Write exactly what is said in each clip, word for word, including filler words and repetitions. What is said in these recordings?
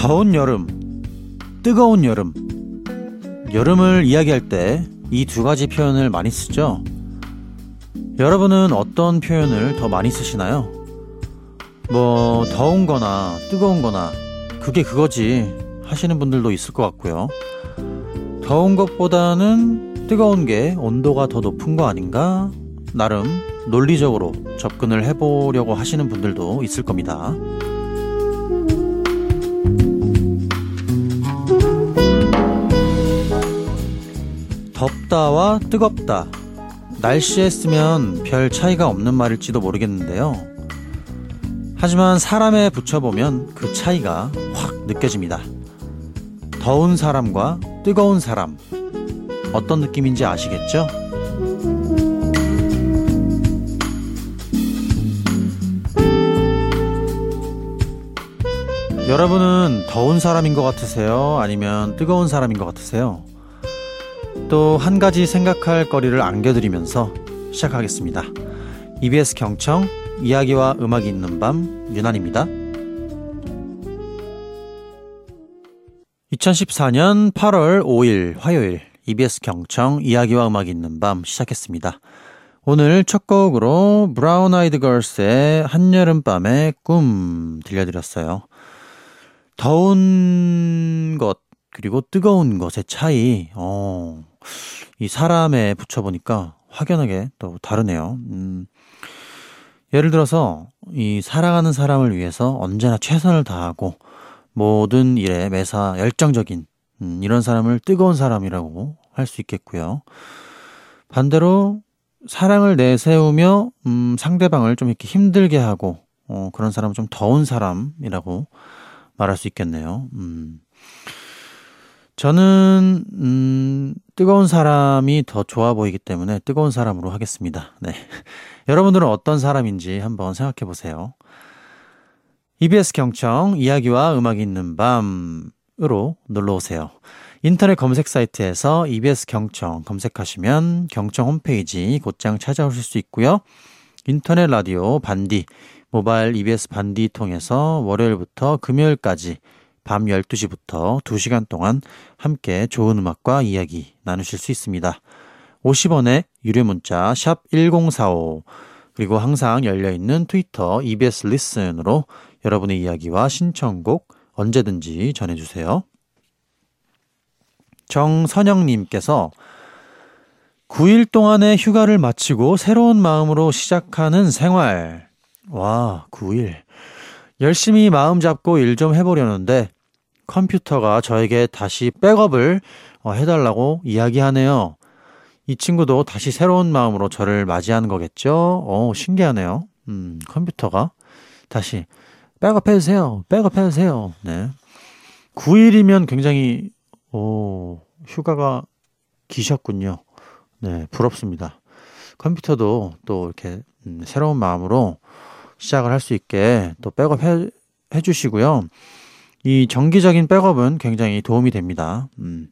더운 여름, 뜨거운 여름. 여름을 이야기할 때 이 두 가지 표현을 많이 쓰죠. 여러분은 어떤 표현을 더 많이 쓰시나요? 뭐 더운 거나 뜨거운 거나 그게 그거지 하시는 분들도 있을 것 같고요. 더운 것보다는 뜨거운 게 온도가 더 높은 거 아닌가? 나름 논리적으로 접근을 해보려고 하시는 분들도 있을 겁니다. 덥다와 뜨겁다. 날씨에 쓰면 별 차이가 없는 말일지도 모르겠는데요. 하지만 사람에 붙여보면 그 차이가 확 느껴집니다. 더운 사람과 뜨거운 사람. 어떤 느낌인지 아시겠죠? 여러분은 더운 사람인 것 같으세요? 아니면 뜨거운 사람인 것 같으세요? 또 한 가지 생각할 거리를 안겨드리면서 시작하겠습니다. 이비에스 경청, 이야기와 음악이 있는 밤, 유난입니다. 이천십사년 팔월 오일 화요일 이비에스 경청, 이야기와 음악이 있는 밤 시작했습니다. 오늘 첫 곡으로 브라운 아이드 걸스의 한여름밤의 꿈 들려드렸어요. 더운 것 그리고 뜨거운 것의 차이, 어, 이 사람에 붙여보니까 확연하게 또 다르네요. 음, 예를 들어서 이 사랑하는 사람을 위해서 언제나 최선을 다하고 모든 일에 매사 열정적인 음, 이런 사람을 뜨거운 사람이라고 할 수 있겠고요. 반대로 사랑을 내세우며 음, 상대방을 좀 이렇게 힘들게 하고 어, 그런 사람은 좀 더운 사람이라고 말할 수 있겠네요. 음. 저는 음, 뜨거운 사람이 더 좋아 보이기 때문에 뜨거운 사람으로 하겠습니다. 네. 여러분들은 어떤 사람인지 한번 생각해 보세요. 이비에스 경청, 이야기와 음악이 있는 밤으로 놀러오세요. 인터넷 검색 사이트에서 이비에스 경청 검색하시면 경청 홈페이지 곧장 찾아오실 수 있고요. 인터넷 라디오 반디, 모바일 이비에스 반디 통해서 월요일부터 금요일까지 밤 열두 시부터 두 시간 동안 함께 좋은 음악과 이야기 나누실 수 있습니다. 오십 원의 유료 문자 샵 일공사오, 그리고 항상 열려있는 트위터 이비에스 리슨으로 여러분의 이야기와 신청곡 언제든지 전해주세요. 정선영님께서 구 일 동안의 휴가를 마치고 새로운 마음으로 시작하는 생활. 와, 구 일. 열심히 마음 잡고 일 좀 해보려는데 컴퓨터가 저에게 다시 백업을 해달라고 이야기하네요. 이 친구도 다시 새로운 마음으로 저를 맞이하는 거겠죠? 어, 신기하네요. 음, 컴퓨터가 다시 백업해주세요. 백업해주세요. 네. 구 일이면 굉장히, 오, 휴가가 기셨군요. 네, 부럽습니다. 컴퓨터도 또 이렇게 음, 새로운 마음으로 시작을 할 수 있게 또 백업해 해주시고요. 이 정기적인 백업은 굉장히 도움이 됩니다. 음.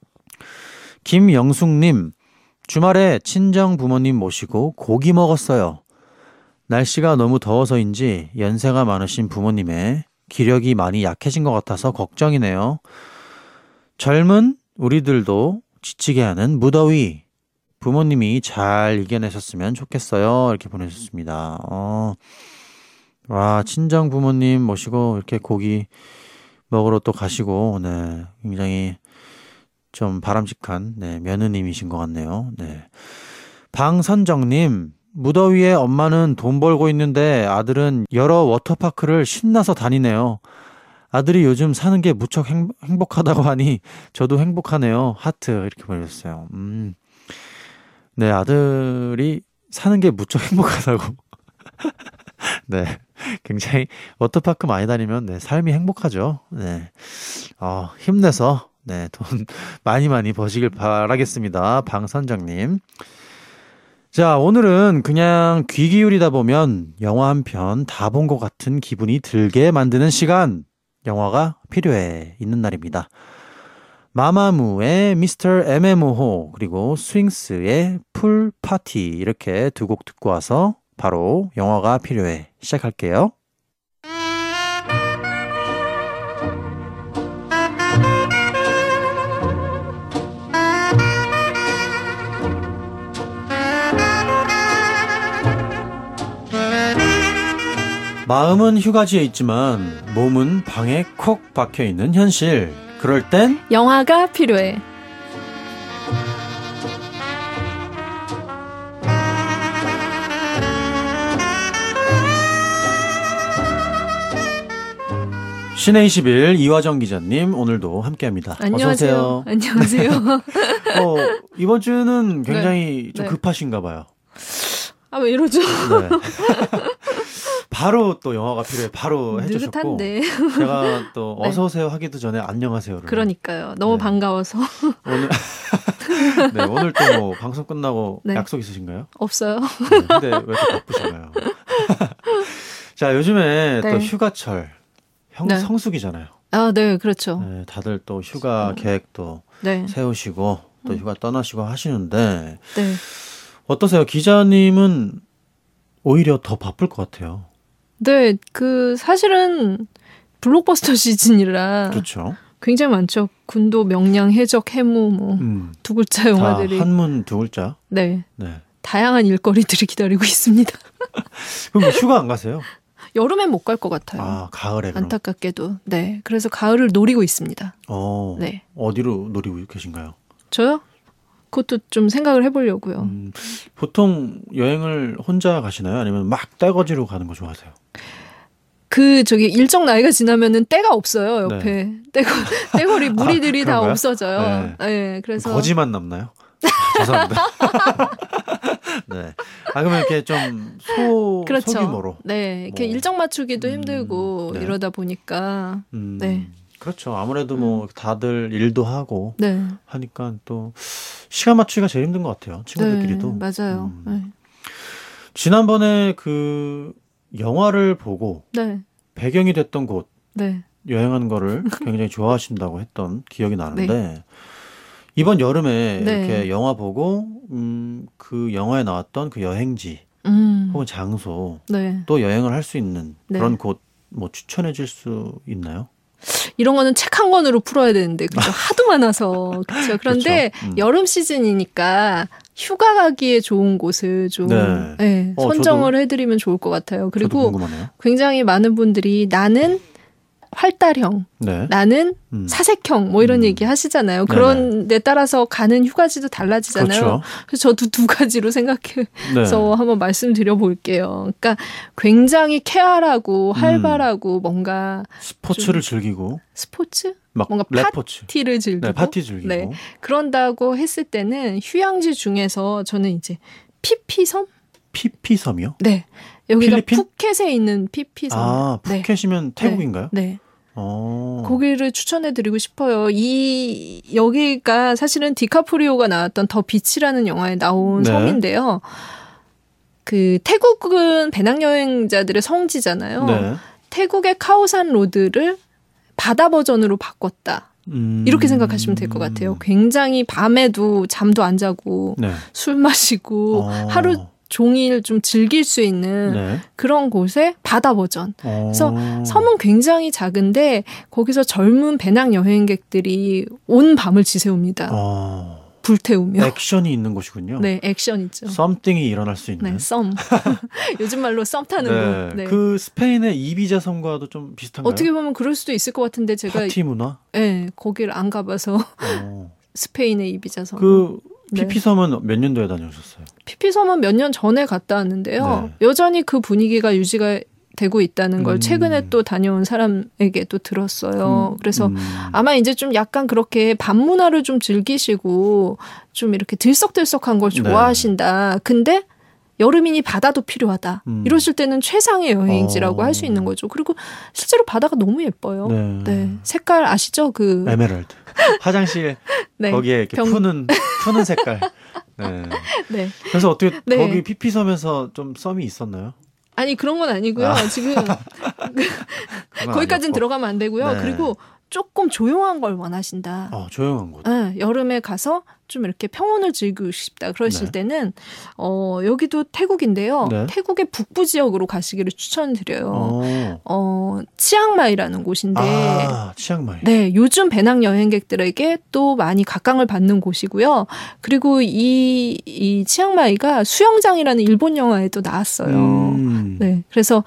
김영숙님, 주말에 친정 부모님 모시고 고기 먹었어요. 날씨가 너무 더워서인지 연세가 많으신 부모님의 기력이 많이 약해진 것 같아서 걱정이네요. 젊은 우리들도 지치게 하는 무더위, 부모님이 잘 이겨내셨으면 좋겠어요. 이렇게 보내주셨습니다. 어, 와, 친정 부모님 모시고 이렇게 고기 먹으러 또 가시고, 네, 굉장히 좀 바람직한, 네, 며느님이신 것 같네요. 네. 방선정님, 무더위에 엄마는 돈 벌고 있는데 아들은 여러 워터파크를 신나서 다니네요. 아들이 요즘 사는 게 무척 행, 행복하다고 하니 저도 행복하네요. 하트 이렇게 보내주셨어요. 음, 네, 아들이 사는 게 무척 행복하다고. 네, 굉장히 워터파크 많이 다니면 네, 삶이 행복하죠. 네, 어, 힘내서 네, 돈 많이 많이 버시길 바라겠습니다. 방선정님. 자, 오늘은 그냥 귀 기울이다 보면 영화 한 편 다 본 것 같은 기분이 들게 만드는 시간, 영화가 필요해 있는 날입니다. 마마무의 미스터 엠엠오호, 그리고 스윙스의 풀 파티, 이렇게 두 곡 듣고 와서 바로 영화가 필요해 시작할게요. 마음은 휴가지에 있지만 몸은 방에 콕 박혀있는 현실. 그럴 땐 영화가 필요해. 신의 이십일 이화정 기자님 오늘도 함께합니다. 안녕하세요. 어서 오세요. 안녕하세요. 어, 이번 주는 굉장히 네. 좀 네. 급하신가 봐요. 아, 왜 이러죠? 네. 바로 또 영화가 필요해 바로 해주셨고 느긋한데. 제가 또 네. 어서 오세요 하기도 전에 안녕하세요를 그러니까요. 너무 네. 반가워서. 오늘 네, 오늘 또 뭐 방송 끝나고 네. 약속 있으신가요? 없어요. 네, 근데 왜 이렇게 바쁘신가요? 자, 요즘에 네. 또 휴가철 형 네. 성수기잖아요. 아, 네, 그렇죠. 네, 다들 또 휴가 계획도 네. 세우시고 또 휴가 떠나시고 하시는데 네. 어떠세요? 기자님은 오히려 더 바쁠 것 같아요. 네, 그 사실은 블록버스터 시즌이라 그렇죠. 굉장히 많죠. 군도, 명량, 해적, 해무 뭐 음, 두 글자 다 영화들이. 한문 두 글자. 네. 네. 다양한 일거리들이 기다리고 있습니다. 그럼 뭐 휴가 안 가세요? 여름엔 못 갈 것 같아요. 아, 가을에 그럼. 안타깝게도. 네. 그래서 가을을 노리고 있습니다. 어, 네. 어디로 노리고 계신가요? 저요? 그것도 좀 생각을 해보려고요. 음, 보통 여행을 혼자 가시나요? 아니면 막 떼거지로 가는 거 좋아하세요? 그 저기 일정 나이가 지나면은 때가 없어요. 옆에 네. 떼거, 떼거리 무리들이 아, 다 그런가요? 없어져요. 네. 네. 그래서 거지만 남나요? 아, 죄송합니다. 네. 아, 그러면 이렇게 좀 소, 그렇죠. 소규모로. 네. 이렇게 뭐. 일정 맞추기도 음, 힘들고 네. 이러다 보니까 음, 네. 그렇죠. 아무래도 뭐 다들 일도 하고 네. 하니까 또 시간 맞추기가 제일 힘든 것 같아요. 친구들끼리도. 네, 맞아요. 음. 지난번에 그 영화를 보고 네. 배경이 됐던 곳 네. 여행하는 거를 굉장히 좋아하신다고 했던 기억이 나는데 이번 여름에 네. 이렇게 영화 보고 음, 그 영화에 나왔던 그 여행지 음. 혹은 장소 네. 또 여행을 할 수 있는 네. 그런 곳 뭐 추천해 줄 수 있나요? 이런 거는 책 한 권으로 풀어야 되는데 그렇죠. 하도 많아서 그렇죠. 그런데 그렇죠. 음. 여름 시즌이니까 휴가 가기에 좋은 곳을 좀 네. 네, 어, 선정을 해드리면 좋을 것 같아요. 저도 그리고 궁금하네요. 굉장히 많은 분들이 나는 활달형, 네. 나는 음. 사색형 뭐 이런 음. 얘기 하시잖아요. 그런 데 따라서 가는 휴가지도 달라지잖아요. 그렇죠. 그래서 저도 두 가지로 생각해서 네. 한번 말씀드려 볼게요. 그러니까 굉장히 쾌활하고 활발하고 뭔가 스포츠를 즐기고 스포츠? 막 뭔가 랩포츠. 파티를 즐기고 네, 파티 즐기고. 네. 그런다고 했을 때는 휴양지 중에서 저는 이제 피피섬? 피피섬이요? 네. 여기가 필리핀? 푸켓에 있는 피피섬. 아, 네. 푸켓이면 태국인가요? 네. 어. 거기를 추천해드리고 싶어요. 이 여기가 사실은 디카프리오가 나왔던 더 비치라는 영화에 나온 네. 섬인데요. 그 태국은 배낭여행자들의 성지잖아요. 네. 태국의 카오산 로드를 바다 버전으로 바꿨다. 음. 이렇게 생각하시면 될 것 같아요. 굉장히 밤에도 잠도 안 자고 네. 술 마시고 어. 하루 종일 좀 즐길 수 있는 네. 그런 곳의 바다 버전. 어. 그래서 섬은 굉장히 작은데 거기서 젊은 배낭 여행객들이 온 밤을 지새웁니다. 어. 불태우며. 액션이 있는 곳이군요. 네, 액션 있죠. 썸띵이 일어날 수 있는. 네, 썸. 요즘 말로 썸 타는 네. 곳. 네. 그 스페인의 이비자 섬과도 좀 비슷한가요? 어떻게 보면 그럴 수도 있을 것 같은데 제가 파티 문화? 네, 거기를 안 가봐서 어. 스페인의 이비자 섬. 그 네. 피피섬은 몇 년도에 다녀오셨어요? 피피섬은 몇 년 전에 갔다 왔는데요. 네. 여전히 그 분위기가 유지가 되고 있다는 걸 음. 최근에 또 다녀온 사람에게 또 들었어요. 음, 그래서 음. 아마 이제 좀 약간 그렇게 밤문화를 좀 즐기시고 좀 이렇게 들썩들썩한 걸 네. 좋아하신다. 근데 여름이니 바다도 필요하다. 음. 이러실 때는 최상의 여행지라고 어. 할 수 있는 거죠. 그리고 실제로 바다가 너무 예뻐요. 네. 네. 색깔 아시죠? 그 에메랄드. 화장실 네. 거기에 이렇게 병- 푸는 푸는 색깔. 네. 네. 그래서 어떻게 네. 거기 피피섬에서 좀 썸이 있었나요? 아니 그런 건 아니고요. 아. 지금 그건 거기까지는 아니었고. 들어가면 안 되고요. 네. 그리고 조금 조용한 걸 원하신다. 어, 조용한 곳. 네, 여름에 가서 좀 이렇게 평온을 즐기고 싶다. 그러실 네. 때는 어, 여기도 태국인데요. 네. 태국의 북부 지역으로 가시기를 추천드려요. 어, 어. 치앙마이라는 곳인데 아, 치앙마이. 네, 요즘 배낭 여행객들에게 또 많이 각광을 받는 곳이고요. 그리고 이, 이 치앙마이가 수영장이라는 일본 영화에도 나왔어요. 음. 네, 그래서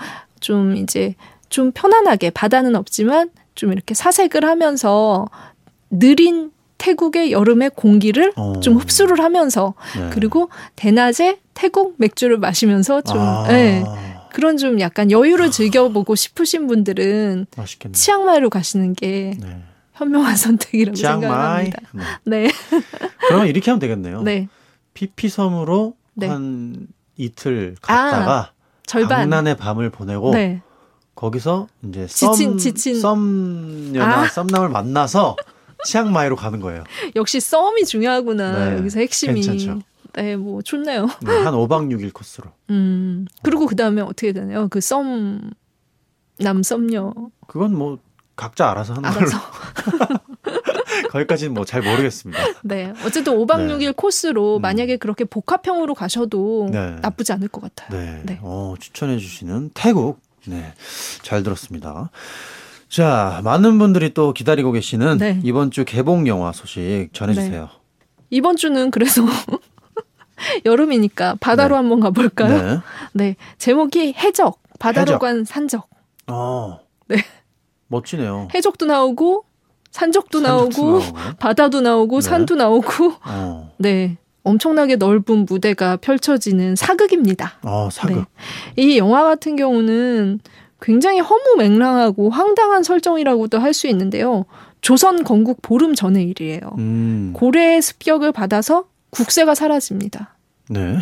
좀 이제 좀 편안하게 바다는 없지만 좀 이렇게 사색을 하면서 느린 태국의 여름의 공기를 어. 좀 흡수를 하면서 네. 그리고 대낮에 태국 맥주를 마시면서 좀 아. 네, 그런 좀 약간 여유를 즐겨보고 싶으신 분들은 맛있겠네. 치앙마이로 가시는 게 네. 현명한 선택이라고 치앙마이. 생각합니다. 네. 네. 그러면 이렇게 하면 되겠네요. 네. 피피섬으로 네. 한 이틀 갔다가 절반. 광란의 밤을 보내고 네. 거기서 이제 지친, 썸, 지친. 썸녀나 아. 썸남을 만나서 치앙마이로 가는 거예요. 역시 썸이 중요하구나. 네. 여기서 핵심이. 괜찮죠. 네, 뭐 좋네요. 네, 한 오 박 육 일 코스로. 음. 그리고 그 다음에 어떻게 되나요? 그 썸, 남 썸녀. 그건 뭐 각자 알아서 하는 알아서. 걸로. 거기까지는 뭐 잘 모르겠습니다. 네. 어쨌든 오 박 네. 육 일 코스로 음. 만약에 그렇게 복합형으로 가셔도 네. 나쁘지 않을 것 같아요. 네. 네. 어, 추천해 주시는 태국. 네. 잘 들었습니다. 자, 많은 분들이 또 기다리고 계시는 네. 이번 주 개봉 영화 소식 전해 주세요. 이번 주는 그래서 여름이니까 바다로 네. 한번 가볼까요? 네. 네. 제목이 해적. 바다로 해적. 간 산적. 어. 네. 멋지네요. 해적도 나오고 산적도, 산적도 나오고 나오고. 바다도 나오고 네. 산도 나오고 어. 네. 엄청나게 넓은 무대가 펼쳐지는 사극입니다. 어, 사극. 네. 이 영화 같은 경우는 굉장히 허무맹랑하고 황당한 설정이라고도 할 수 있는데요. 조선 건국 보름 전의 일이에요. 음. 고래의 습격을 받아서 국세가 사라집니다. 네.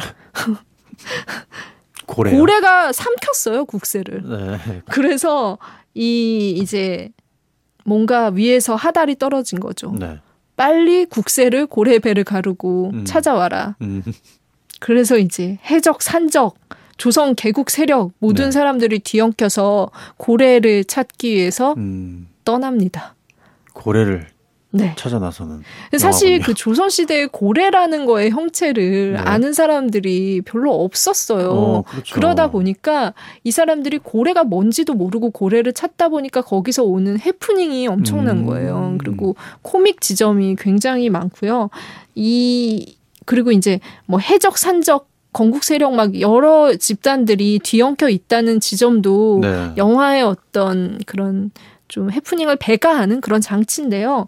고래요. 고래가 삼켰어요, 국세를. 네. 그래서 이 이제 뭔가 위에서 하달이 떨어진 거죠. 네. 빨리 국세를 고래의 배를 가르고 음. 찾아와라. 음. 그래서 이제 해적, 산적, 조선 개국 세력 모든 네. 사람들이 뒤엉켜서 고래를 찾기 위해서 음. 떠납니다. 고래를 네. 찾아 나서는. 사실 영화군요. 그 조선시대의 고래라는 거의 형체를 네. 아는 사람들이 별로 없었어요. 어, 그렇죠. 그러다 보니까 이 사람들이 고래가 뭔지도 모르고 고래를 찾다 보니까 거기서 오는 해프닝이 엄청난 음. 거예요. 그리고 코믹 지점이 굉장히 많고요. 이 그리고 이제 뭐 해적, 산적, 건국 세력 막 여러 집단들이 뒤엉켜 있다는 지점도 네. 영화의 어떤 그런 좀 해프닝을 배가하는 그런 장치인데요.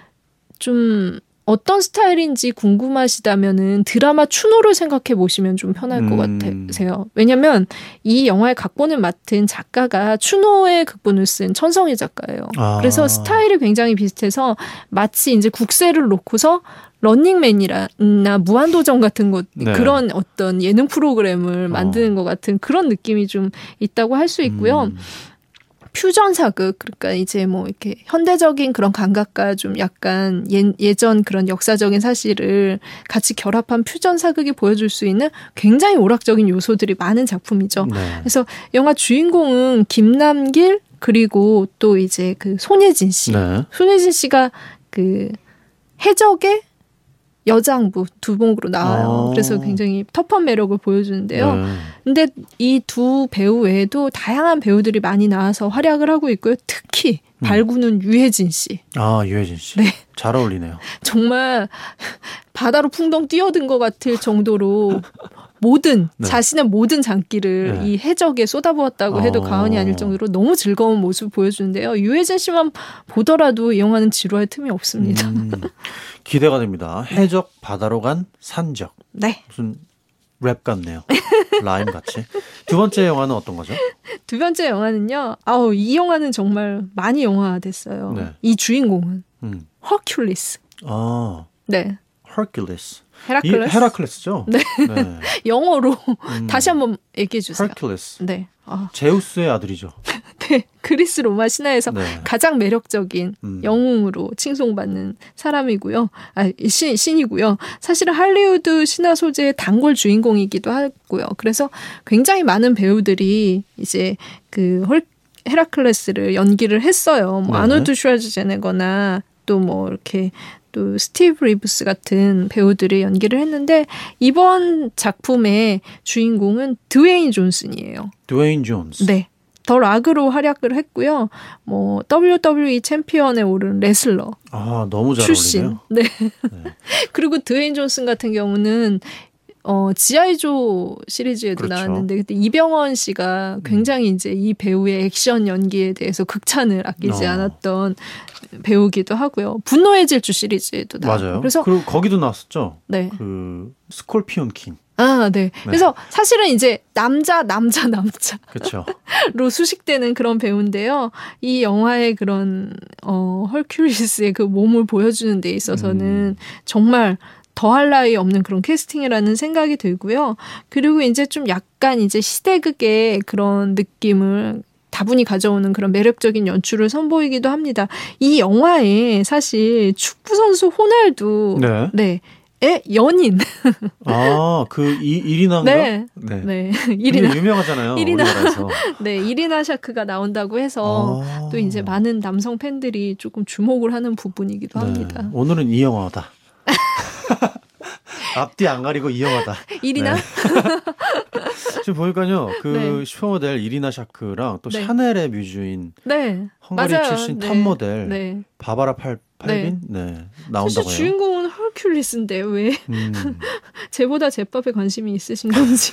좀 어떤 스타일인지 궁금하시다면은 드라마 추노를 생각해 보시면 좀 편할 것 음. 같으세요. 왜냐면 이 영화의 각본을 맡은 작가가 추노의 극본을 쓴 천성희 작가예요. 아. 그래서 스타일이 굉장히 비슷해서 마치 이제 국세를 놓고서 런닝맨이나 무한도전 같은 것 네. 그런 어떤 예능 프로그램을 만드는 것 같은 그런 느낌이 좀 있다고 할 수 있고요. 음. 퓨전 사극, 그러니까 이제 뭐 이렇게 현대적인 그런 감각과 좀 약간 예, 예전 그런 역사적인 사실을 같이 결합한 퓨전 사극이 보여줄 수 있는 굉장히 오락적인 요소들이 많은 작품이죠. 네. 그래서 영화 주인공은 김남길 그리고 또 이제 그 손예진 씨. 네. 손예진 씨가 그 해적의 여장부 두목으로 나와요. 어. 그래서 굉장히 터프한 매력을 보여주는데요. 네. 근데 이 두 배우 외에도 다양한 배우들이 많이 나와서 활약을 하고 있고요. 특히 발구는 유해진 씨. 아, 유해진 씨. 네. 잘 어울리네요. 정말 바다로 풍덩 뛰어든 것 같을 정도로 모든 네. 자신의 모든 장기를 네. 이 해적에 쏟아부었다고 해도 어. 과언이 아닐 정도로 너무 즐거운 모습을 보여주는데요. 유해진 씨만 보더라도 이 영화는 지루할 틈이 없습니다. 음, 기대가 됩니다. 해적 바다로 간 산적. 네. 무슨 랩 같네요. 라임 같이. 두 번째 영화는 어떤 거죠? 두 번째 영화는요. 아우 이 영화는 정말 많이 영화화됐어요. 네. 이 주인공은 음. 허큘리스. 아, 네. 헤라클레스. 이 헤라클레스. 헤라클레스죠? 네. 네. 영어로 음. 다시 한번 얘기해 주세요. 헤라클레스. 네. 아, 제우스의 아들이죠. 네. 그리스 로마 신화에서 네. 가장 매력적인 음. 영웅으로 칭송받는 사람이고요. 아, 신, 신이고요. 사실은 할리우드 신화 소재의 단골 주인공이기도 하고요. 그래서 굉장히 많은 배우들이 이제 그 헐, 헤라클레스를 연기를 했어요. 뭐 네. 아놀드 슈왈츠제네거나 또 뭐 이렇게 또 스티브 리브스 같은 배우들이 연기를 했는데 이번 작품의 주인공은 드웨인 존슨이에요. 드웨인 존스. 네. 더 락으로 활약을 했고요. 뭐 더블유더블유이 챔피언에 오른 레슬러 아, 너무 잘 출신. 어울리네요. 네. 네. 그리고 드웨인 존슨 같은 경우는 어, 지아이조 시리즈에도 그렇죠. 나왔는데 그때 이병헌 씨가 굉장히 이제 이 배우의 액션 연기에 대해서 극찬을 아끼지 어. 않았던 배우기도 하고요. 분노의 질주 시리즈에도 나왔고. 맞아요. 그래서 그리고 거기도 나왔었죠. 네. 그 스콜피온 킹. 아, 네. 그래서 사실은 이제 남자, 남자, 남자로 그렇죠. 수식되는 그런 배우인데요. 이 영화의 그런 어, 헐큘리스의 그 몸을 보여주는 데 있어서는 음. 정말 더할 나위 없는 그런 캐스팅이라는 생각이 들고요. 그리고 이제 좀 약간 이제 시대극의 그런 느낌을 다분히 가져오는 그런 매력적인 연출을 선보이기도 합니다. 이 영화에 사실 축구 선수 호날두 네. 네. 의 연인. 아, 그 이, 이리나인가? 네. 네. 네. 이리나 이리나. 유명하잖아요. 이리나. 우리나라에서. 네, 이리나 샤크가 나온다고 해서 아. 또 이제 많은 남성 팬들이 조금 주목을 하는 부분이기도 네. 합니다. 오늘은 이 영화다. 앞뒤 안 가리고 이 영화다. 이리나? 네. 지금 보니까요, 그 네. 슈퍼모델 이리나 샤크랑 또 네. 샤넬의 뮤즈인 네. 헝가리 맞아요. 출신 네. 탑 모델 네. 바바라 팔, 팔빈 네. 사실 나온다고 해요. 주인공은 헐큘리스인데 왜 음. 쟤보다 제밥에 관심이 있으신 건지.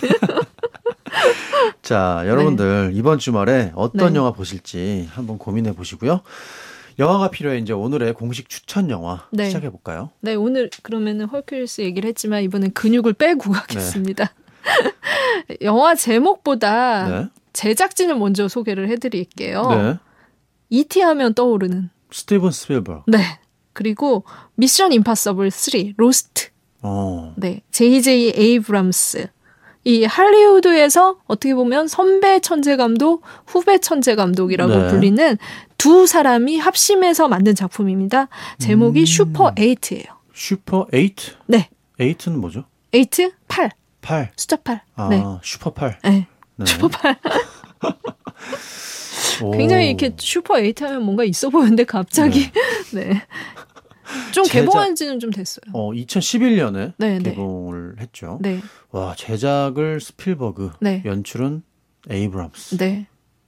자, 여러분들 이번 주말에 어떤 네. 영화 보실지 한번 고민해 보시고요. 영화가 필요해 이제 오늘의 공식 추천 영화 네. 시작해 볼까요? 네, 오늘 그러면은 헐큘리스 얘기를 했지만 이번엔 근육을 빼고 가겠습니다. 영화 제목보다 네. 제작진을 먼저 소개를 해드릴게요. 네. 이티 하면 떠오르는. 스티븐 스필버그. 네. 그리고 미션 임파서블 쓰리, 로스트. 어. 네. 제이제이 에이브람스. 이 할리우드에서 어떻게 보면 선배 천재 감독, 후배 천재 감독이라고 네. 불리는 두 사람이 합심해서 만든 작품입니다. 제목이 음. 슈퍼 에이트예요. 슈퍼 에이트? 네. 에이트는 뭐죠? 에이트, 팔. 팔. 숫자 팔. 아, 네. 슈퍼 팔. 네. 네. 슈퍼 팔. 오. 굉장히 이렇게 슈퍼 에이트 하면 뭔가 있어 보이는데 갑자기. 네. 좀 제작- 개봉한 지는 좀 됐어요. 어, 이천십일 년에 네, 네. 개봉을 했죠. 네. 와, 제작을 스필버그, 네. 연출은 에이브람스. 네.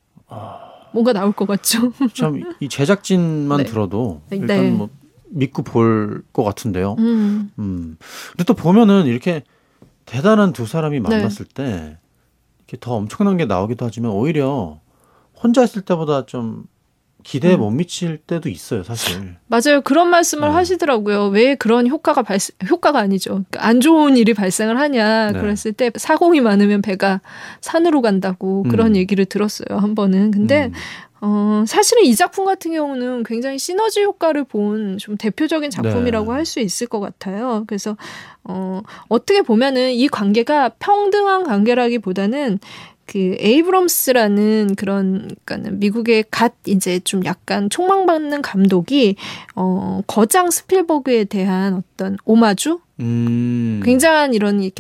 뭔가 나올 것 같죠? 참 이 제작진만 네. 들어도 네. 일단 뭐 믿고 볼 것 같은데요. 음. 음. 근데 또 보면은 이렇게 대단한 두 사람이 만났을 때 이렇게 더 엄청난 게 나오기도 하지만 오히려 혼자 있을 때보다 좀 기대에 음. 못 미칠 때도 있어요, 사실. 맞아요. 그런 말씀을 네. 하시더라고요. 왜 그런 효과가 발생, 효과가 아니죠. 그러니까 안 좋은 일이 발생을 하냐. 네. 그랬을 때 사공이 많으면 배가 산으로 간다고 그런 음. 얘기를 들었어요. 한 번은. 근데 음. 어, 사실은 이 작품 같은 경우는 굉장히 시너지 효과를 본 좀 대표적인 작품이라고 네. 할 수 있을 것 같아요. 그래서 어, 어떻게 보면은 이 관계가 평등한 관계라기보다는 그 에이브럼스라는 그런 그러니까는 미국의 갓 이제 좀 약간 촉망받는 감독이 어 거장 스필버그에 대한 어떤 오마주 음. 굉장한 이런 이렇게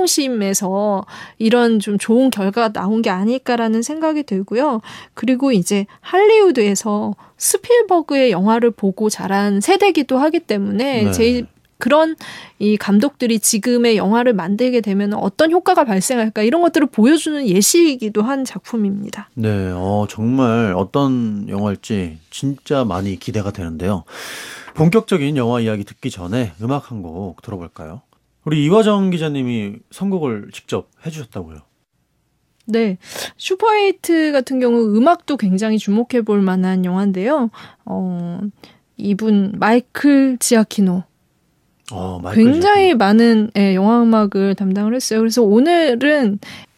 존경심에서 이런 좀 좋은 결과가 나온 게 아닐까라는 생각이 들고요. 그리고 이제 할리우드에서 스필버그의 영화를 보고 자란 세대기도 하기 때문에 네. 제 그런 이 감독들이 지금의 영화를 만들게 되면 어떤 효과가 발생할까 이런 것들을 보여주는 예시이기도 한 작품입니다. 네, 어, 정말 어떤 영화일지 진짜 많이 기대가 되는데요. 본격적인 영화 이야기 듣기 전에 음악 한 곡 들어볼까요? 우리 이화정 기자님이 선곡을 직접 해주셨다고요. 네, 슈퍼에이트 같은 경우 음악도 굉장히 주목해 볼 만한 영화인데요. 어, 이분 마이클 지아키노. 어, 마이클 굉장히 많은 예, 영화 음악을 담당을 했어요. 그래서 오늘은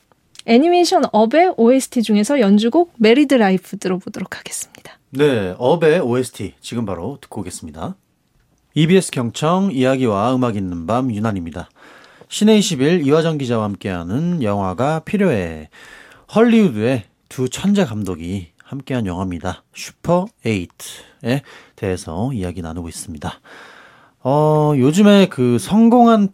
애니메이션 업의 오에스티 중에서 연주곡 메리드 라이프 들어보도록 하겠습니다. 네, 업의 오에스티 지금 바로 듣고 오겠습니다. 이비에스 경청 이야기와 음악 있는 밤 유난입니다. 신의 이십일 이화정 기자와 함께하는 영화가 필요해. 헐리우드의 두 천재 감독이 함께한 영화입니다. 슈퍼 에이트에 대해서 이야기 나누고 있습니다. 어, 요즘에 그 성공한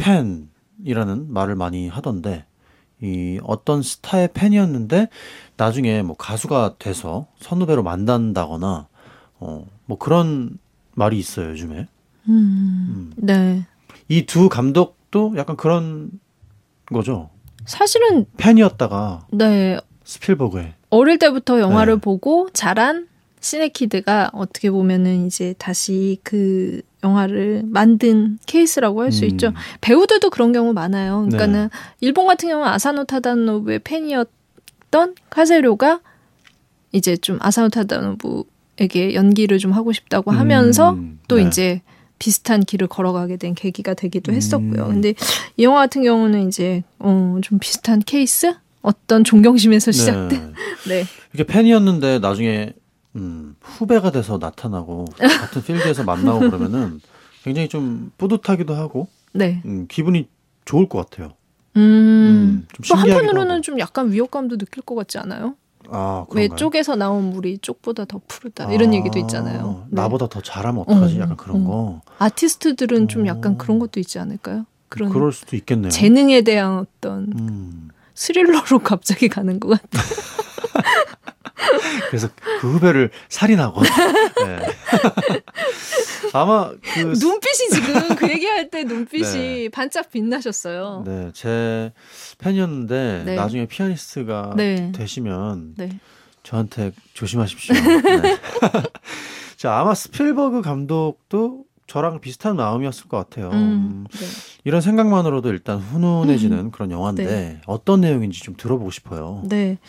팬이라는 말을 많이 하던데, 이 어떤 스타의 팬이었는데, 나중에 뭐 가수가 돼서 선후배로 만난다거나, 어, 뭐 그런 말이 있어요, 요즘에. 음, 네. 이 두 감독도 약간 그런 거죠. 사실은 팬이었다가 네 스필버그에. 어릴 때부터 영화를 네. 보고 자란 시네키드가 어떻게 보면은 이제 다시 그 영화를 만든 케이스라고 할 수 음. 있죠. 배우들도 그런 경우 많아요. 그러니까는 네. 일본 같은 경우는 아사노 타다노부의 팬이었던 카세료가 이제 좀 아사노 타다노부에게 연기를 좀 하고 싶다고 하면서 음. 또 네. 이제 비슷한 길을 걸어가게 된 계기가 되기도 했었고요. 음. 근데 이 영화 같은 경우는 이제 어, 좀 비슷한 케이스? 어떤 존경심에서 시작된. 네. 네. 이게 팬이었는데 나중에 음, 후배가 돼서 나타나고 같은 필드에서 만나고 그러면은 굉장히 좀 뿌듯하기도 하고 네. 음, 기분이 좋을 것 같아요. 음. 음, 좀 또 신기하기도 한편으로는 하고. 좀 약간 위협감도 느낄 것 같지 않아요? 아, 왜 그런가요? 쪽에서 나온 물이 쪽보다 더 푸르다 이런 아, 얘기도 있잖아요. 네. 나보다 더 잘하면 어떡하지? 어, 약간 그런 어. 거. 아티스트들은 좀 약간 어. 그런 것도 있지 않을까요? 그런 그럴 수도 있겠네요. 재능에 대한 어떤 음. 스릴러로 갑자기 가는 것 같아요. 그래서 그 후배를 살인하고. 네. 아마 그 눈빛이 지금 그 얘기할 때 눈빛이 네. 반짝 빛나셨어요. 네, 제 팬이었는데 네. 나중에 피아니스트가 네. 되시면 네. 저한테 조심하십시오. 네. 자, 아마 스필버그 감독도 저랑 비슷한 마음이었을 것 같아요. 음, 음, 네. 이런 생각만으로도 일단 훈훈해지는 음. 그런 영화인데 네. 어떤 내용인지 좀 들어보고 싶어요. 네.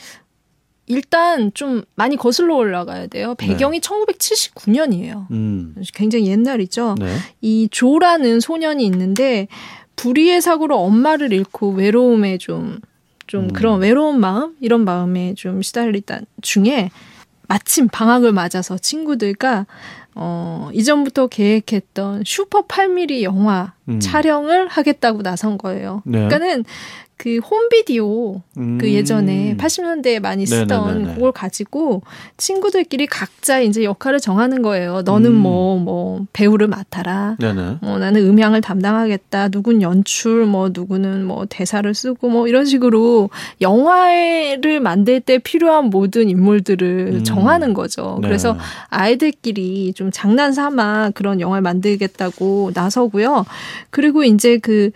일단 좀 많이 거슬러 올라가야 돼요. 배경이 천구백칠십구 년이에요. 음, 굉장히 옛날이죠. 네. 이 조라는 소년이 있는데 불의의 사고로 엄마를 잃고 외로움에 좀, 좀 음. 그런 외로운 마음? 이런 마음에 좀 시달리던 중에 마침 방학을 맞아서 친구들과 어, 이전부터 계획했던 슈퍼 팔 밀리미터 영화 음. 촬영을 하겠다고 나선 거예요. 네. 그러니까는 그 홈비디오 음. 그 예전에 팔십 년대에 많이 쓰던 네네네네. 그걸 가지고 친구들끼리 각자 이제 역할을 정하는 거예요. 너는 음. 뭐, 뭐, 배우를 맡아라. 네네. 어, 나는 음향을 담당하겠다. 누군 연출, 뭐, 누구는 뭐, 대사를 쓰고, 뭐, 이런 식으로 영화를 만들 때 필요한 모든 인물들을 음. 정하는 거죠. 네. 그래서 아이들끼리 좀 장난 삼아 그런 영화를 만들겠다고 나서고요. 그리고 이제 그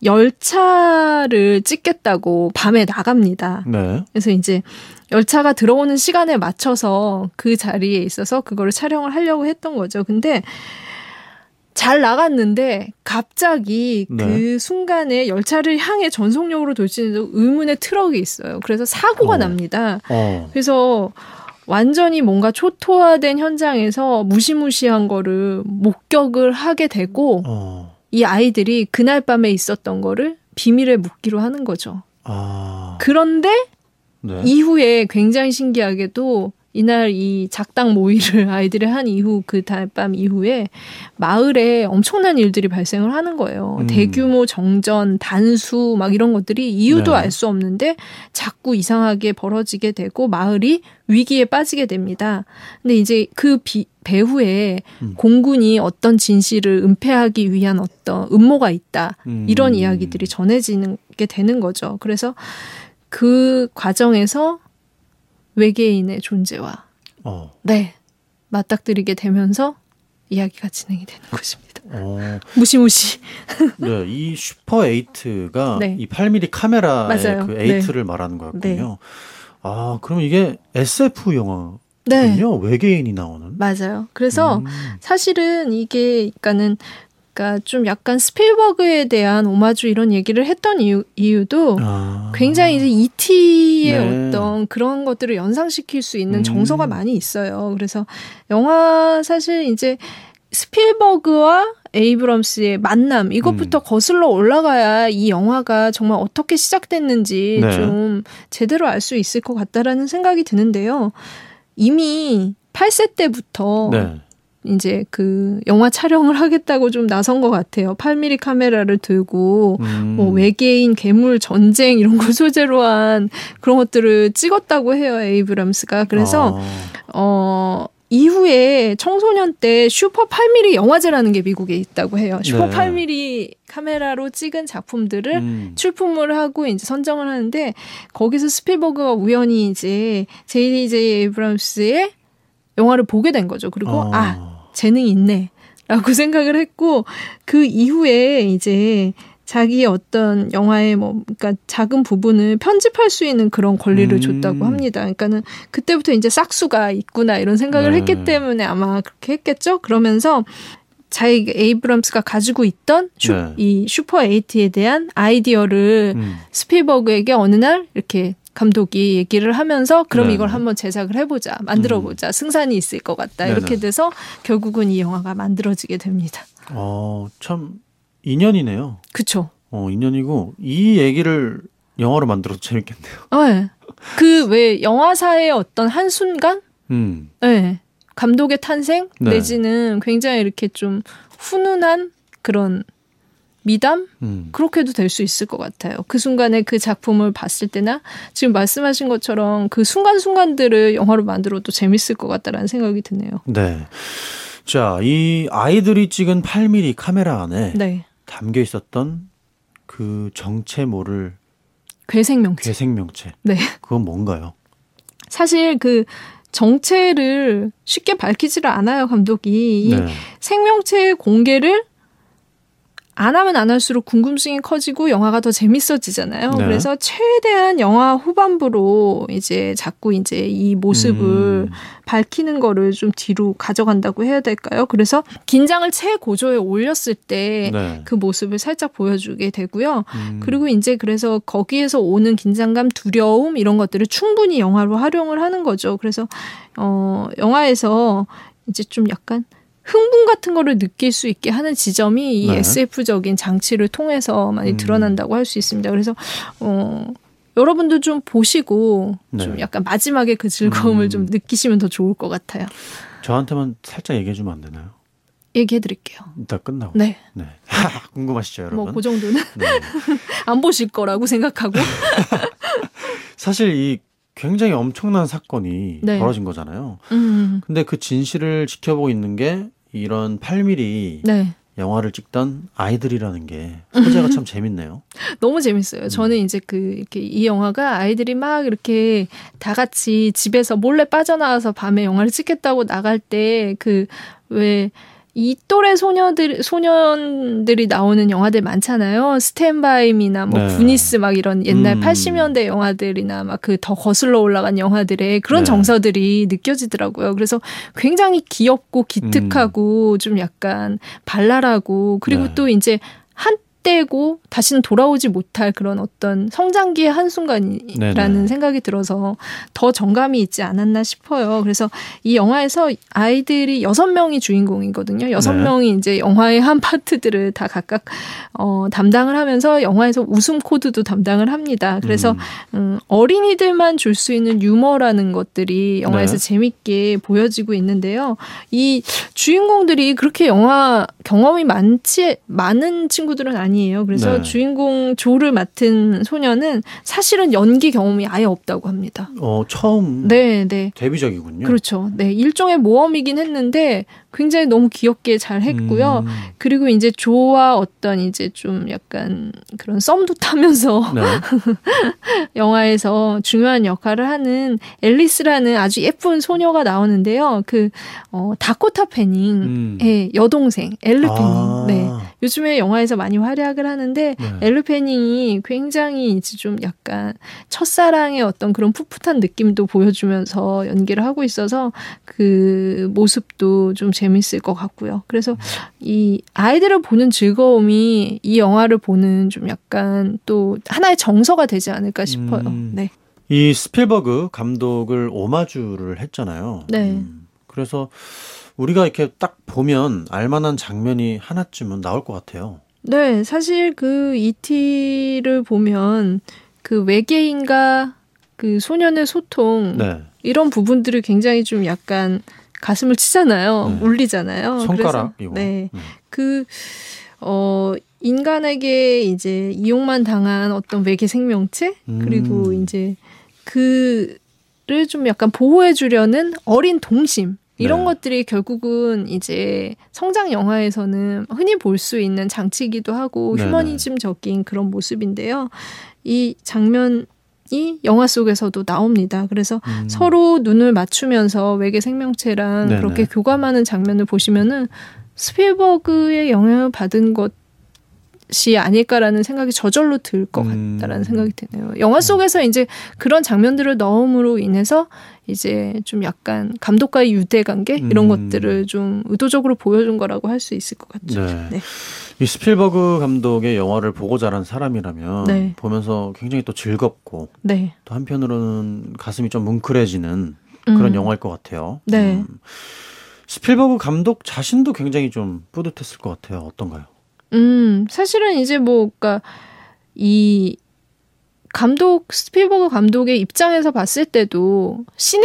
열차를 찍겠다고 밤에 나갑니다. 네. 그래서 이제 열차가 들어오는 시간에 맞춰서 그 자리에 있어서 그거를 촬영을 하려고 했던 거죠. 근데 잘 나갔는데 갑자기 네. 그 순간에 열차를 향해 전속력으로 돌진해서 의문의 트럭이 있어요. 그래서 사고가 어. 납니다. 어. 그래서 완전히 뭔가 초토화된 현장에서 무시무시한 거를 목격을 하게 되고 어. 이 아이들이 그날 밤에 있었던 거를 비밀에 묻기로 하는 거죠. 아. 그런데 네. 이후에 굉장히 신기하게도 이날 이 작당 모의를 아이들이 한 이후 그 달밤 이후에 마을에 엄청난 일들이 발생을 하는 거예요. 음. 대규모 정전, 단수 막 이런 것들이 이유도 네. 알 수 없는데 자꾸 이상하게 벌어지게 되고 마을이 위기에 빠지게 됩니다. 근데 이제 그 비, 배후에 음. 공군이 어떤 진실을 은폐하기 위한 어떤 음모가 있다. 음. 이런 이야기들이 전해지는 게 되는 거죠. 그래서 그 과정에서 외계인의 존재와 어. 네 맞닥뜨리게 되면서 이야기가 진행이 되는 것입니다. 어. 무시무시. 네, 이 슈퍼 에이트가 네. 이 팔 밀리미터 카메라의 맞아요. 그 에이트를 말하는 거였군요. 네. 아, 그럼 이게 에스에프 영화군요. 네 외계인이 나오는. 맞아요. 그래서 음. 사실은 이게 그러니까는 그러니까 좀 약간 스필버그에 대한 오마주 이런 얘기를 했던 이유, 이유도 아. 굉장히 이제 이티의 네. 어떤 그런 것들을 연상시킬 수 있는 음. 정서가 많이 있어요. 그래서 영화 사실 이제 스필버그와 에이브럼스의 만남 이것부터 음. 거슬러 올라가야 이 영화가 정말 어떻게 시작됐는지 네. 좀 제대로 알 수 있을 것 같다라는 생각이 드는데요. 이미 팔 세 때부터 네. 이제 그 영화 촬영을 하겠다고 좀 나선 것 같아요. 팔 밀리미터 카메라를 들고 음. 뭐 외계인, 괴물, 전쟁 이런 걸 소재로 한 그런 것들을 찍었다고 해요. 에이브람스가. 그래서 아. 어 이후에 청소년 때 슈퍼 팔 밀리미터 영화제라는 게 미국에 있다고 해요. 슈퍼 네. 팔 밀리미터 카메라로 찍은 작품들을 음. 출품을 하고 이제 선정을 하는데 거기서 스필버그가 우연히 이제 제이 제이 에이브람스의 영화를 보게 된 거죠. 그리고 어. 아 재능이 있네 라고 생각을 했고 그 이후에 이제 자기 어떤 영화의 뭐 그러니까 작은 부분을 편집할 수 있는 그런 권리를 음. 줬다고 합니다. 그러니까는 그때부터 이제 싹수가 있구나 이런 생각을 네. 했기 때문에 아마 그렇게 했겠죠. 그러면서 자기 에이브럼스가 가지고 있던 슈, 네. 이 슈퍼 에이트에 대한 아이디어를 음. 스필버그에게 어느 날 이렇게 감독이 얘기를 하면서 그럼 네네. 이걸 한번 제작을 해보자, 만들어보자, 승산이 있을 것 같다. 네네. 이렇게 돼서 결국은 이 영화가 만들어지게 됩니다. 어, 참 인연이네요. 그쵸? 어, 인연이고 이 얘기를 영화로 만들어도 재밌겠네요. 네. 그 왜 영화사의 어떤 한순간? 음. 네. 감독의 탄생? 네. 내지는 굉장히 이렇게 좀 훈훈한 그런 미담? 음. 그렇게도 될 수 있을 것 같아요. 그 순간에 그 작품을 봤을 때나 지금 말씀하신 것처럼 그 순간순간들을 영화로 만들어도 재밌을 것 같다라는 생각이 드네요. 네. 자, 이 아이들이 찍은 팔 밀리미터 카메라 안에 네. 담겨 있었던 그 정체모를 괴생명체. 괴생명체. 네. 그건 뭔가요? 사실 그 정체를 쉽게 밝히지를 않아요, 감독이. 이 네. 생명체의 공개를 안 하면 안 할수록 궁금증이 커지고 영화가 더 재밌어지잖아요. 네. 그래서 최대한 영화 후반부로 이제 자꾸 이제 이 모습을 음. 밝히는 거를 좀 뒤로 가져간다고 해야 될까요? 그래서 긴장을 최고조에 올렸을 때 네. 그 모습을 살짝 보여주게 되고요. 음. 그리고 이제 그래서 거기에서 오는 긴장감, 두려움 이런 것들을 충분히 영화로 활용을 하는 거죠. 그래서 어 영화에서 이제 좀 약간 흥분 같은 거를 느낄 수 있게 하는 지점이 이 네. 에스에프적인 장치를 통해서 많이 음. 드러난다고 할 수 있습니다. 그래서 어 여러분도 좀 보시고 네. 좀 약간 마지막에 그 즐거움을 음. 좀 느끼시면 더 좋을 것 같아요. 저한테만 살짝 얘기해 주면 안 되나요? 얘기해 드릴게요. 이따 끝나고. 네. 네. 궁금하시죠, 여러분? 뭐 그 정도는 네. 안 보실 거라고 생각하고. 사실 이 굉장히 엄청난 사건이 네. 벌어진 거잖아요. 음. 근데 그 진실을 지켜보고 있는 게 이런 팔 밀리미터 네. 영화를 찍던 아이들이라는 게 소재가 참 재밌네요. 너무 재밌어요. 저는 이제 그 이렇게 이 영화가 아이들이 막 이렇게 다 같이 집에서 몰래 빠져나와서 밤에 영화를 찍겠다고 나갈 때 그 왜 이 또래 소녀들 소년들이 나오는 영화들 많잖아요. 스탠바이미나 뭐 네. 구니스 막 이런 옛날 음. 팔십 년대 영화들이나 막 그 더 거슬러 올라간 영화들의 그런 네. 정서들이 느껴지더라고요. 그래서 굉장히 귀엽고 기특하고 음. 좀 약간 발랄하고 그리고 네. 또 이제 한 때고 다시는 돌아오지 못할 그런 어떤 성장기의 한순간이라는 네네. 생각이 들어서 더 정감이 있지 않았나 싶어요. 그래서 이 영화에서 아이들이 여섯 명이 주인공이거든요. 여섯 네. 명이 이제 영화의 한 파트들을 다 각각 어, 담당을 하면서 영화에서 웃음 코드도 담당을 합니다. 그래서 음. 음, 어린이들만 줄 수 있는 유머라는 것들이 영화에서 네. 재밌게 보여지고 있는데요. 이 주인공들이 그렇게 영화 경험이 많지 많은 친구들은 아니에요. 그래서 네. 주인공 조를 맡은 소녀는 사실은 연기 경험이 아예 없다고 합니다. 어, 처음 네, 네. 데뷔작이군요. 그렇죠. 네, 일종의 모험이긴 했는데 굉장히 너무 귀엽게 잘 했고요. 음. 그리고 이제 조와 어떤 이제 좀 약간 그런 썸도 타면서 네. 영화에서 중요한 역할을 하는 앨리스라는 아주 예쁜 소녀가 나오는데요. 그 어, 다코타 패닝의 음. 여동생 엘르 패닝. 아. 네. 요즘에 영화에서 많이 활약을 하는데 네. 엘르 패닝이 굉장히 이제 좀 약간 첫사랑의 어떤 그런 풋풋한 느낌도 보여주면서 연기를 하고 있어서 그 모습도 좀 재밌을 것 같고요. 그래서 이 아이들을 보는 즐거움이 이 영화를 보는 좀 약간 또 하나의 정서가 되지 않을까 싶어요. 음. 네. 이 스필버그 감독을 오마주를 했잖아요. 네. 음. 그래서 우리가 이렇게 딱 보면 알만한 장면이 하나쯤은 나올 것 같아요. 네, 사실 그 이티를 보면 그 외계인과 그 소년의 소통 네. 이런 부분들이 굉장히 좀 약간 가슴을 치잖아요. 네. 울리잖아요. 손가락 그래서, 이거. 네. 음. 그, 어, 인간에게 이제 이용만 당한 어떤 외계 생명체? 그리고 음. 이제 그를 좀 약간 보호해 주려는 어린 동심. 이런 네. 것들이 결국은 이제 성장 영화에서는 흔히 볼 수 있는 장치이기도 하고 네네. 휴머니즘적인 그런 모습인데요. 이 장면이 영화 속에서도 나옵니다. 그래서 음. 서로 눈을 맞추면서 외계 생명체랑 네네. 그렇게 교감하는 장면을 보시면은 스필버그의 영향을 받은 것 것이 아닐까라는 생각이 저절로 들 것 음. 같다라는 생각이 드네요. 영화 속에서 이제 그런 장면들을 넣음으로 인해서 이제 좀 약간 감독과의 유대 관계 이런 음. 것들을 좀 의도적으로 보여준 거라고 할 수 있을 것 같죠. 네. 네. 이 스필버그 감독의 영화를 보고 자란 사람이라면 네. 보면서 굉장히 또 즐겁고 네. 또 한편으로는 가슴이 좀 뭉클해지는 그런 음. 영화일 것 같아요. 네. 음. 스필버그 감독 자신도 굉장히 좀 뿌듯했을 것 같아요. 어떤가요? 음, 사실은 이제 뭐, 그니까, 이, 감독, 스필버그 감독의 입장에서 봤을 때도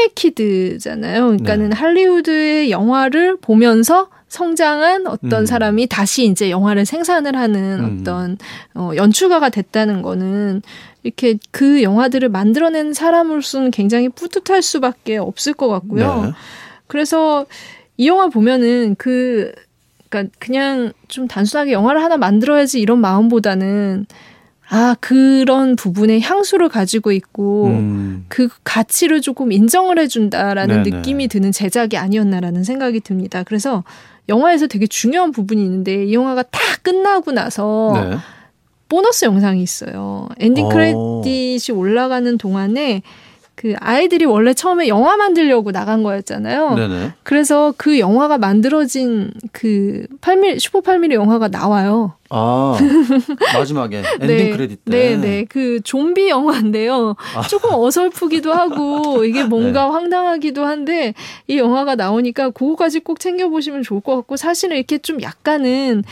시네키드잖아요. 그러니까는 네. 할리우드의 영화를 보면서 성장한 어떤 음. 사람이 다시 이제 영화를 생산을 하는 음. 어떤 어, 연출가가 됐다는 거는 이렇게 그 영화들을 만들어낸 사람으로서는 굉장히 뿌듯할 수밖에 없을 것 같고요. 네. 그래서 이 영화 보면은 그, 그러니까 그냥 좀 단순하게 영화를 하나 만들어야지 이런 마음보다는 아, 그런 부분에 향수를 가지고 있고 음. 그 가치를 조금 인정을 해준다라는 네네. 느낌이 드는 제작이 아니었나라는 생각이 듭니다. 그래서 영화에서 되게 중요한 부분이 있는데 이 영화가 다 끝나고 나서 네. 보너스 영상이 있어요. 엔딩 오. 크레딧이 올라가는 동안에 그 아이들이 원래 처음에 영화 만들려고 나간 거였잖아요. 네네. 그래서 그 영화가 만들어진 그 팔 밀리미터, 슈퍼 팔 밀리미터 영화가 나와요. 아, 마지막에 엔딩 네, 크레딧 때. 네, 네. 그 좀비 영화인데요. 아. 조금 어설프기도 하고 이게 뭔가 네. 황당하기도 한데 이 영화가 나오니까 그거까지 꼭 챙겨보시면 좋을 것 같고 사실은 이렇게 좀 약간은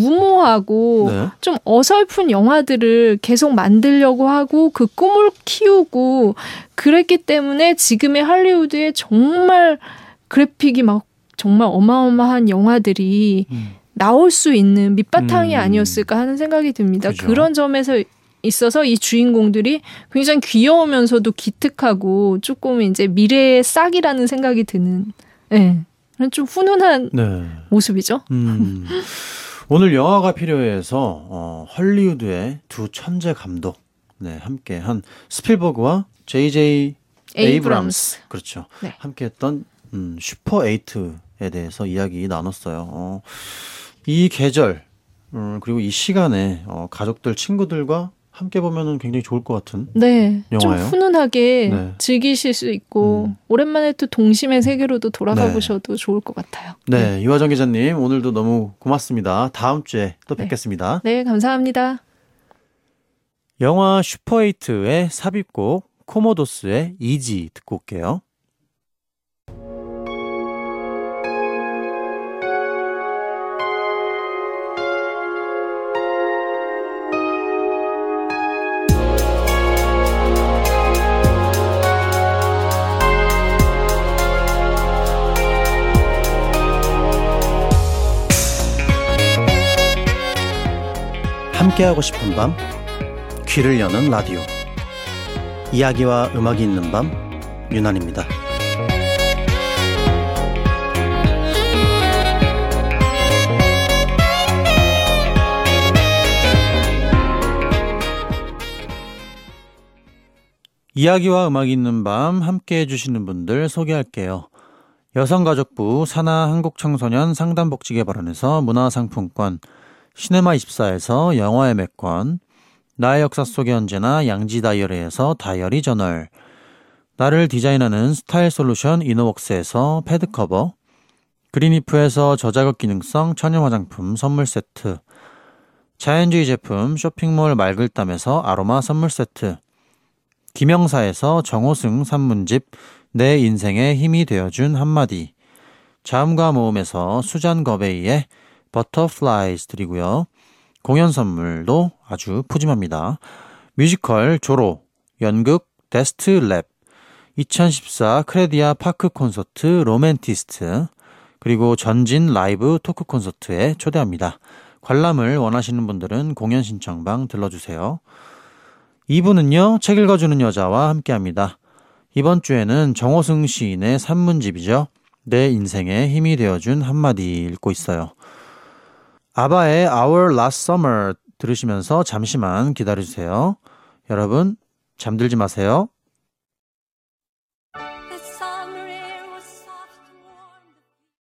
무모하고 네. 좀 어설픈 영화들을 계속 만들려고 하고 그 꿈을 키우고 그랬기 때문에 지금의 할리우드에 정말 그래픽이 막 정말 어마어마한 영화들이 음. 나올 수 있는 밑바탕이 음. 아니었을까 하는 생각이 듭니다. 그죠. 그런 점에서 있어서 이 주인공들이 굉장히 귀여우면서도 기특하고 조금 이제 미래의 싹이라는 생각이 드는 예. 네. 좀 훈훈한 네. 모습이죠. 음. 오늘 영화가 필요해서 어, 헐리우드의 두 천재 감독 네, 함께한 스필버그와 제이제이 에이브람스 그렇죠. 네. 함께했던 음, 슈퍼 에이트에 대해서 이야기 나눴어요. 어, 이 계절 음, 그리고 이 시간에 어, 가족들 친구들과 함께 보면은 굉장히 좋을 것 같은 네, 영화예요. 좀 훈훈하게 네. 즐기실 수 있고 음. 오랜만에 또 동심의 세계로도 돌아가 네. 보셔도 좋을 것 같아요. 네, 이화정 기자님 오늘도 너무 고맙습니다. 다음 주에 또 네. 뵙겠습니다. 네, 감사합니다. 영화 슈퍼에이트의 삽입곡 코모도스의 이지 듣고 올게요. 함께하고 싶은 밤 귀를 여는 라디오 이야기와 음악이 있는 밤 유난입니다. 이야기와 음악이 있는 밤 함께 해주시는 분들 소개할게요. 여성가족부 산하 한국청소년 상담복지개발원에서 문화상품권, 시네마이십사에서 영화의 맥권, 나의 역사 속의 언제나 양지다이어리에서 다이어리 저널, 나를 디자인하는 스타일 솔루션 이노웍스에서 패드커버, 그린이프에서 저자극 기능성 천연 화장품 선물 세트, 자연주의 제품 쇼핑몰 말글담에서 아로마 선물 세트, 김영사에서 정호승 산문집 내 인생의 힘이 되어준 한마디, 자음과 모음에서 수잔 거베이의 버터플라이즈 드리고요. 공연 선물도 아주 푸짐합니다. 뮤지컬 조로, 연극 데스트 랩, 이천십사 크레디아 파크 콘서트 로맨티스트, 그리고 전진 라이브 토크 콘서트에 초대합니다. 관람을 원하시는 분들은 공연 신청방 들러주세요. 이 부는요, 책 읽어주는 여자와 함께합니다. 이번 주에는 정호승 시인의 산문집이죠. 내 인생의 힘이 되어준 한마디 읽고 있어요. 아바의 Our Last Summer 들으시면서 잠시만 기다려주세요. 여러분, 잠들지 마세요.